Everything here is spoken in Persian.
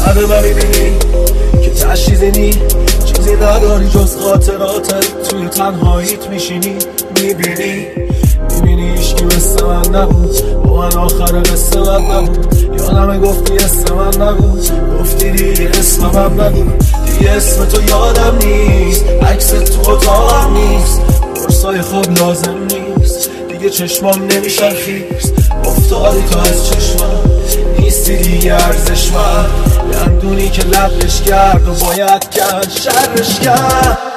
من میبینی که تشریزی چیزی نداری جز خاطراتت، توی تنهاییت میشینی میبینی هیچکی مثل من نبود، با من آخر قصه من نبود. یادمه گفتی اسم من نبود، گفتی دیگه اسمم نگو، دیگه اسم تو یادم نیست، عکس تو اتاقم نیست، قرصای خواب لازم نیست، دیگه چشمام نمیشن خیس، افتادی تو از چشمم نیستی دیگه ارزش من، دندونی که لبش کرد و باید کرد شرش کرد.